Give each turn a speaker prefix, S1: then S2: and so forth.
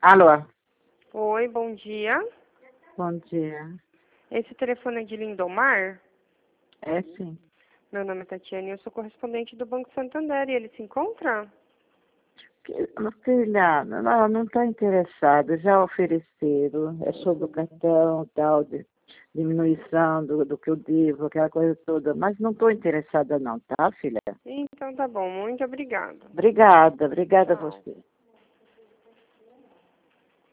S1: Alô,
S2: Oi, bom dia.
S1: bom dia.
S2: Esse telefone é de Lindomar?
S1: É sim.
S2: Meu nome é Tatiane e eu sou correspondente do Banco Santander. E ele se encontra?
S1: Filha, ela não está interessada, já ofereceram, é sobre o cartão, tal, de diminuição do que eu devo, aquela coisa toda, mas não estou interessada não, tá, filha?
S2: Então tá bom, muito obrigada.
S1: Obrigada a
S2: Tchau.
S1: você.